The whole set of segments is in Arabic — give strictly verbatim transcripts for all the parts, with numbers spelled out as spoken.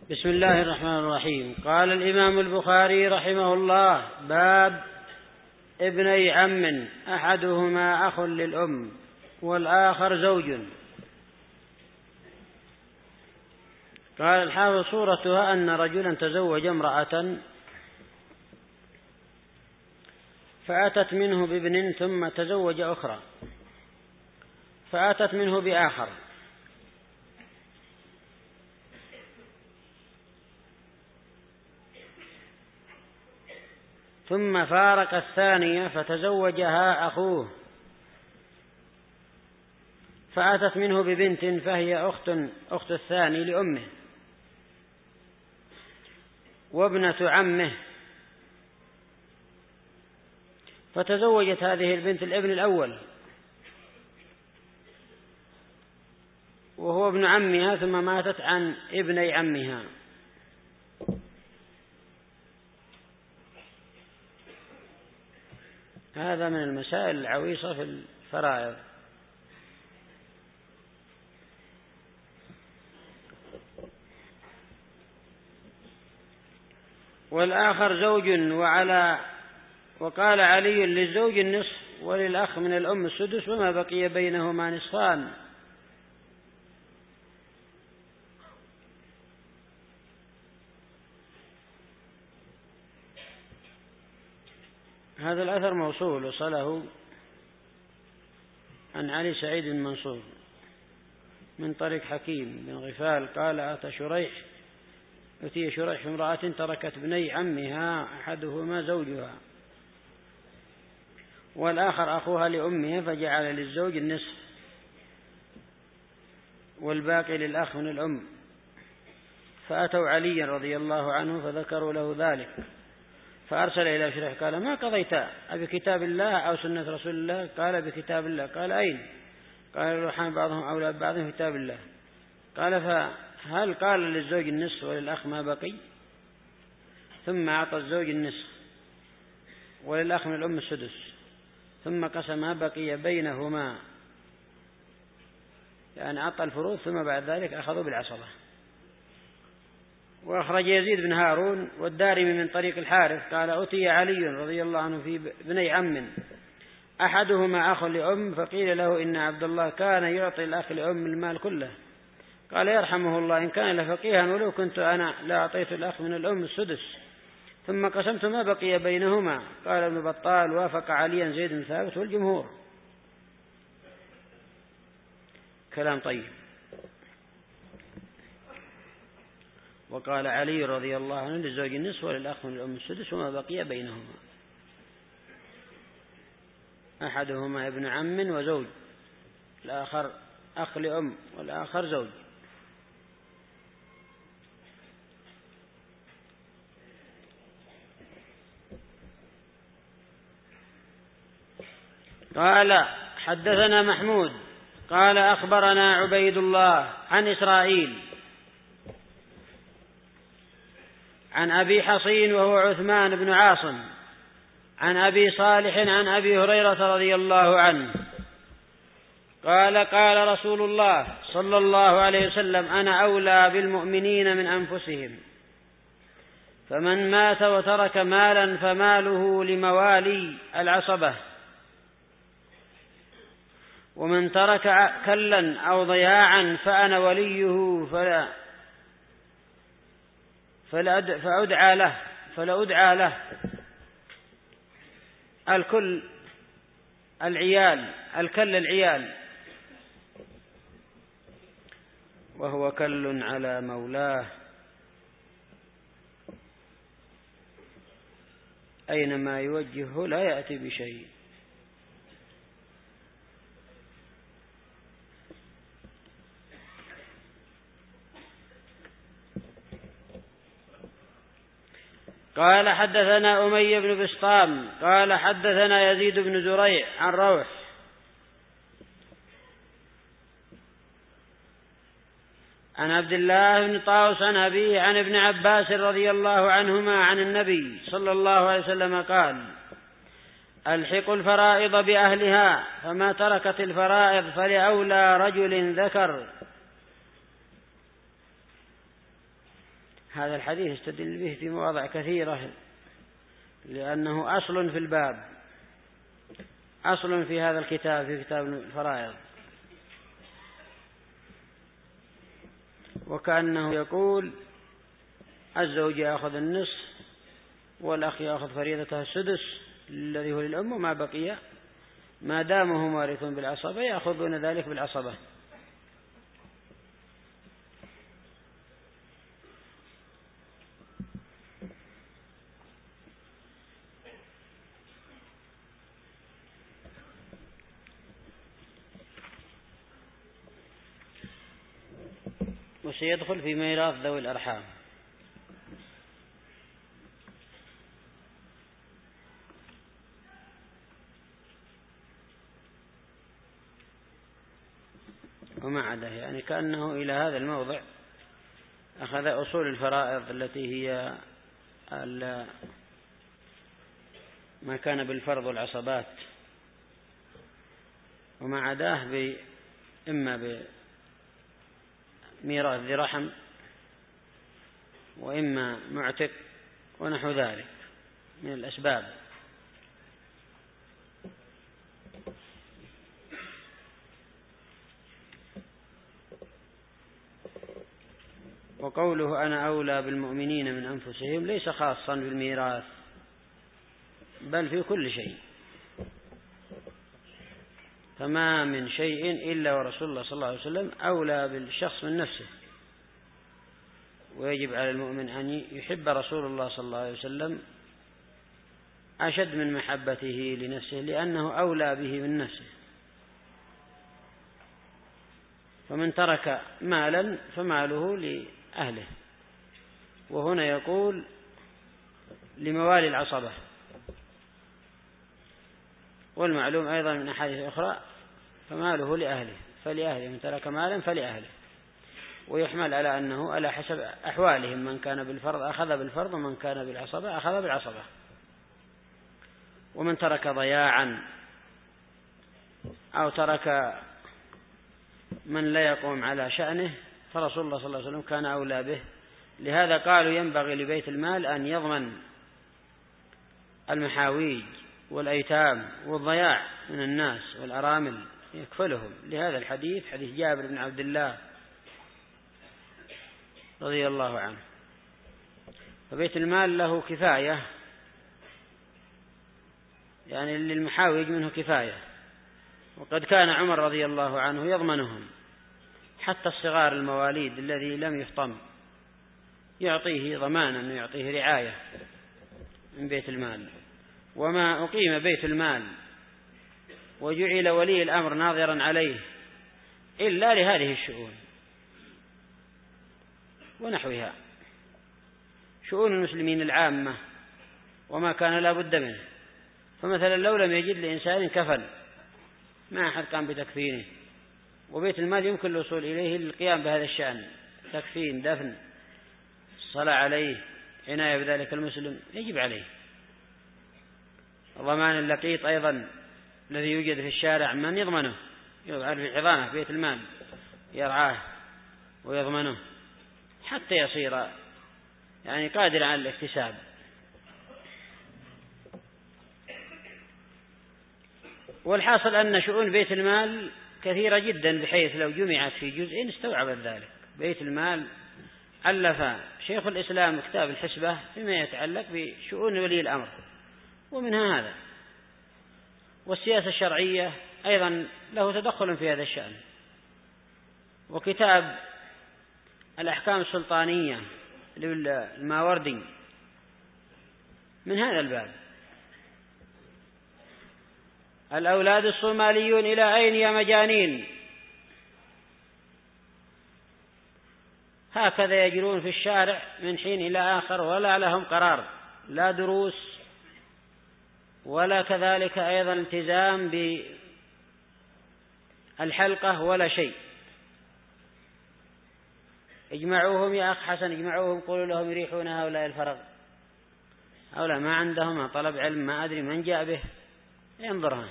بسم الله الرحمن الرحيم. قال الإمام البخاري رحمه الله: باب ابني عم أحدهما أخ للأم والآخر زوج. قال الحافظ: صورتها أن رجلا تزوج امرأة فأتت منه بابن ثم تزوج أخرى فأتت منه بآخر، ثم فارق الثانية فتزوجها أخوه فأتت منه ببنت فهي أخت أخت الثاني لأمه وابنة عمه، فتزوجت هذه البنت الابن الأول وهو ابن عمها، ثم ماتت عن ابني عمها. هذا من المسائل العويصة في الفرائض. والآخر زوج. وعلى وقال علي: للزوج النصف وللأخ من الأم السدس وما بقي بينهما نصفان. هذا الأثر موصول وصله عن علي سعيد بن منصور من طريق حكيم بن غفال قال: أتى شريح أتي شريح امرأة تركت بني عمها أحدهما زوجها والآخر أخوها لأمها، فجعل للزوج النصف والباقي للأخ من الأم. فأتوا علي رضي الله عنه فذكروا له ذلك، فأرسل إلى شريح قال: ما قضيت بكتاب الله أو سنة رسول الله؟ قال: بكتاب الله. قال: أين؟ قال: الروحان بعضهم أولى ببعض في كتاب الله. قال: فهل قال للزوج النصف وللأخ ما بقي؟ ثم أعطى الزوج النصف وللأخ من الأم السدس، ثم قسم ما بقي بينهما، يعني أعطى الفروض، ثم بعد ذلك أخذوا بالعصبة. وأخرج يزيد بن هارون والدارمي من طريق الحارث قال: أتي علي رضي الله عنه في بني عم أحدهما أخ لأم، فقيل له: إن عبد الله كان يعطي الأخ لأم المال كله. قال: يرحمه الله، إن كان لفقيها ولو كنت أنا لا أعطيت الأخ من الأم السدس، ثم قسمت ما بقي بينهما. قال ابن بطال: وافق عليا زيد بن ثابت والجمهور. كلام طيب. وقال علي رضي الله عنه: للزوج النصف وللأخ من الأم السدس وما بقي بينهما. أحدهما ابن عم وزوج، الآخر أخ لأم والآخر زوج. قال: حدثنا محمود قال: أخبرنا عبيد الله عن إسرائيل عن أبي حصين وهو عثمان بن عاصم عن أبي صالح عن أبي هريرة رضي الله عنه قال: قال رسول الله صلى الله عليه وسلم: أنا أولى بالمؤمنين من أنفسهم، فمن مات وترك مالا فماله لموالي العصبة، ومن ترك كلا أو ضياعا فأنا وليه فلا فأدعى له فلا أدعى له. الكل العيال الكل العيال وهو كل على مولاه، أينما يوجهه لا يأتي بشيء. قال: حدثنا أمية بن بسطام قال: حدثنا يزيد بن زريع عن روح عن عبد الله بن طاووس عن أبيه عن ابن عباس رضي الله عنهما عن النبي صلى الله عليه وسلم قال: ألحقوا الفرائض بأهلها، فما تركت الفرائض فلأولى رجل ذكر. هذا الحديث استدل به في مواضع كثيرة، لأنه أصل في الباب، أصل في هذا الكتاب، في كتاب الفرائض، وكأنه يقول الزوج يأخذ النصف والأخ يأخذ فريضته السدس الذي هو للأم، وما بقي ما دامه وارث بالعصبة يأخذون ذلك بالعصبة. وسيدخل في ميراث ذوي الأرحام. وما عدا يعني كأنه إلى هذا الموضع أخذ أصول الفرائض التي هي ما كان بالفرض والعصبات، وما عداه إما بميراث ذي رحم وإما معتق ونحو ذلك من الأسباب. وقوله أنا أولى بالمؤمنين من أنفسهم ليس خاصا بالميراث، بل في كل شيء، فما من شيء إلا ورسول الله صلى الله عليه وسلم أولى بالشخص من نفسه. ويجب على المؤمن أن يحب رسول الله صلى الله عليه وسلم أشد من محبته لنفسه، لأنه أولى به من نفسه. فمن ترك مالا فماله لأهله، وهنا يقول لموالي العصبة، والمعلوم أيضا من أحاديث أخرى فماله لأهله، فلأهله من ترك مالا فلأهله، ويحمل على أنه على حسب أحوالهم، من كان بالفرض أخذ بالفرض، ومن كان بالعصبة أخذ بالعصبة. ومن ترك ضياعا أو ترك من لا يقوم على شأنه فرسول الله صلى الله عليه وسلم كان أولى به. لهذا قالوا ينبغي لبيت المال أن يضمن المحاويج والأيتام والضياع من الناس والأرامل، يكفلهم، لهذا الحديث حديث جابر بن عبد الله رضي الله عنه. فبيت المال له كفاية، يعني للمحاوج منه كفاية، وقد كان عمر رضي الله عنه يضمنهم حتى الصغار المواليد الذي لم يفطم يعطيه ضمانا ويعطيه رعاية من بيت المال. وما أقيم بيت المال وجعل ولي الأمر ناظرا عليه إلا لهذه الشؤون ونحوها، شؤون المسلمين العامة وما كان لا بد منه. فمثلا لو لم يجد لإنسان كفن ما أحد قام بتكفينه، وبيت المال يمكن الوصول إليه للقيام بهذا الشأن، تكفين، دفن، الصلاة عليه، عناية بذلك المسلم، يجب عليه. ضمان اللقيط أيضا الذي يوجد في الشارع من يضمنه، يعرف الحضانة بيت المال يرعاه ويضمنه حتى يصير يعني قادر على الاكتساب. والحاصل أن شؤون بيت المال كثيرة جدا، بحيث لو جمعت في جزء استوعبت ذلك. بيت المال ألف شيخ الإسلام كتاب الحسبة فيما يتعلق بشؤون ولي الأمر، ومنها هذا. والسياسة الشرعية أيضا له تدخل في هذا الشأن، وكتاب الأحكام السلطانية للماوردي من هذا الباب. الأولاد الصوماليون إلى أين يا مجانين؟ هكذا يجرون في الشارع من حين إلى آخر، ولا لهم قرار، لا دروس ولا كذلك أيضا التزام بالحلقة ولا شيء. اجمعوهم يا أخ حسن، اجمعوهم، قولوا لهم يريحون هؤلاء الفرغ، هؤلاء ما عندهم طلب علم، ما أدري من جاء به، ينظرها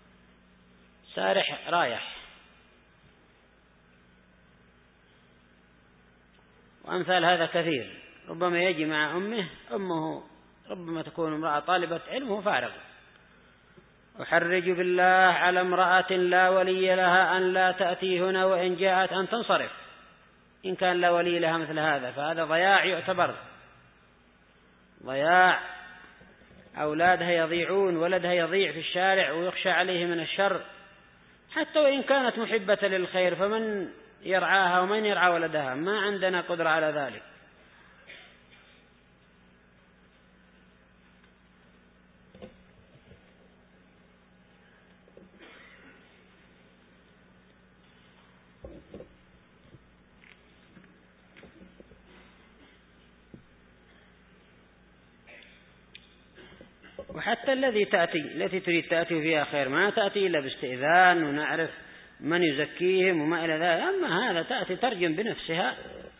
سارح رايح. وأمثال هذا كثير، ربما يجي مع أمه، أمه ربما تكون امرأة طالبة علم وفارغ. أحرج بالله على امرأة لا ولي لها أن لا تأتي هنا، وإن جاءت أن تنصرف. إن كان لا ولي لها مثل هذا فهذا ضياع، يعتبر ضياع. أولادها يضيعون، ولدها يضيع في الشارع ويخشى عليه من الشر، حتى وإن كانت محبة للخير، فمن يرعاها ومن يرعى ولدها؟ ما عندنا قدرة على ذلك. وحتى الذي تأتي التي تريد تأتي فيها خير ما تأتي إلا باستئذان ونعرف من يزكيهم وما إلى ذلك. أما هذا تأتي ترجم بنفسها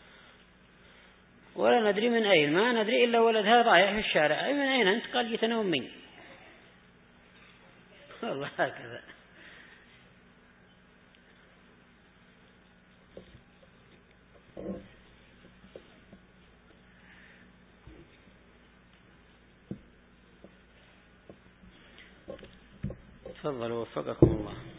ولا ندري من أين، ما ندري إلا ولدها ضايع في الشارع. أي من أين أنت؟ قال جيتنا أمي. والله هكذا. تفضلوا وفقكم الله.